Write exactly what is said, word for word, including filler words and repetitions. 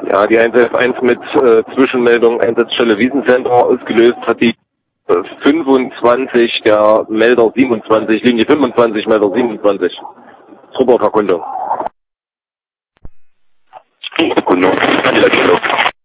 Ja, die eins elf eins mit äh, Zwischenmeldung Einsatzstelle Wiesencenter ausgelöst hat die äh, fünfundzwanzig, der Melder siebenundzwanzig, Linie fünfundzwanzig, Melder siebenundzwanzig. Trupperverkundung. Verkundung.